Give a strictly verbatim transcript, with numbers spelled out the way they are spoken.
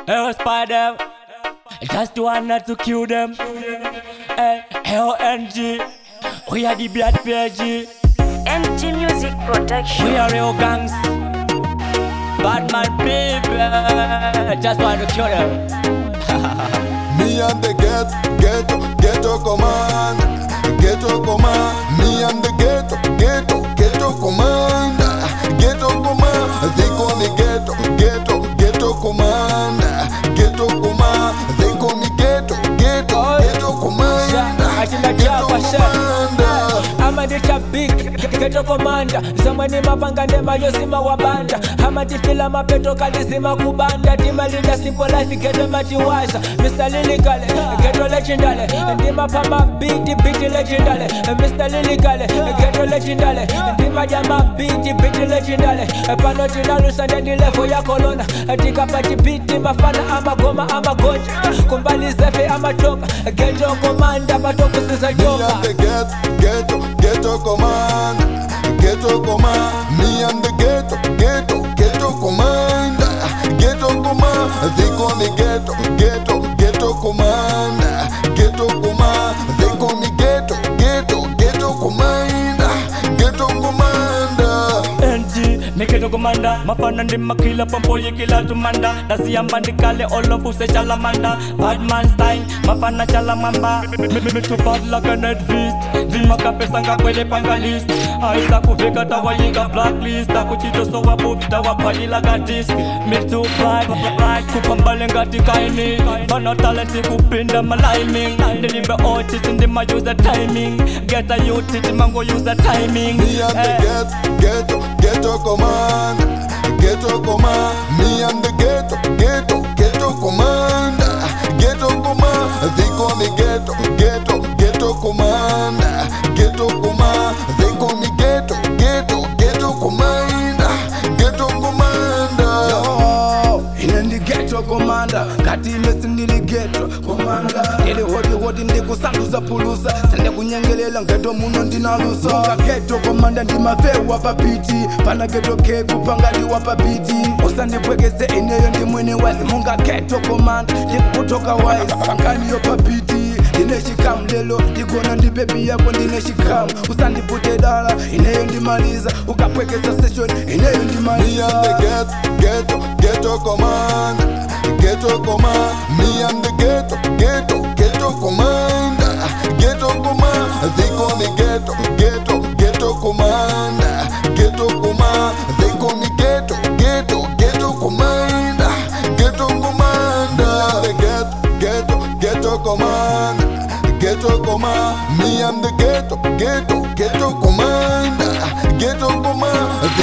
L spy them, just one not to kill them. L N G, we are the blood P G. N G Music Production. We are real gangs, bad man people, just want to kill them. Me and the ghetto, ghetto, ghetto command, ghetto command. Me and the ghetto, ghetto, ghetto command, ghetto command. They call me ghetto, ghetto, ghetto command, ghetto command. They call me ghetto, ghetto, ghetto command, ghetto command. I'm a dicha big, ghetto commander. Zamani mapanga ndema yosima wabanda. Hama tifila mapeto kalizima kubanda. Tima linda simple life ghetto matiwaza. Mister Lilligale, ghetto legendary. Ndima pama beat, beat legendary. Mister Lilligale, ghetto legendary. Ndima jama beat, beat legendary. Pano jinalu sande di level ya kolona. Tika pati beat, mafana ama goma ama goja. Kumbali zefe ama toka. Ghetto commander, batoko sisa Me joka. and the ghetto, ghetto, ghetto command, ghetto command. Me and the ghetto, ghetto, ghetto command, ghetto command. They call me ghetto, ghetto, ghetto command, ghetto command. They call me ghetto, ghetto, ghetto command, ghetto commander. N G, me ghetto commander. Mafana ndi makila pampo yikila tumanda. Dasi ambandikale all of us chalamanda. Bad man style, mafana chalamamba. Me too bad like a net beast. Zima kapesa nga kwele panga list. Aisa kuveka tawa yika blacklist. Takuchito so wapupi tawa pali like this. Me too pride, pride kupambale ngati kaini. Fana talenti kupinda maliming. Nilimbe artist ndi ma use the timing. Get a youth it mango use the timing. Me and the ghetto, ghetto, ghetto command, ghetto command. Me and the ghetto, ghetto, ghetto command, ghetto command. They call me ghetto, ghetto, ghetto command, ghetto command. They call me ghetto, ghetto, ghetto command, ghetto commander. Yo, in the ghetto commander, kati mesindili ghetto commander. Ili hodi hodi ndiku sanduza pulusa, sende kunyengelela ghetto muno ndinalusa. Munga ghetto commander ndi mafewa papiti, pana ghetto kegu pangali wapapiti. Usandi pwekeze ineyo ndi mwini wezi. Munga ghetto commander, ndiku kutoka wise, kankani yo papiti. Ndineshikam lelo, ndigona ndi baby yako ndineshikam. Usandi pute dala, ineyo ndimaliza. Ukapwekeza session, ineyo Me ndimaliza. and the ghetto, ghetto, ghetto command, ghetto command. Me and the ghetto, ghetto, ghetto command, ghetto command. They call me ghetto, ghetto, ghetto command, ghetto command. They call me ghetto, ghetto, ghetto command, ghetto command. Me and the ghetto, ghetto, ghetto command, ghetto command. Me and the ghetto, ghetto, ghetto command, ghetto command.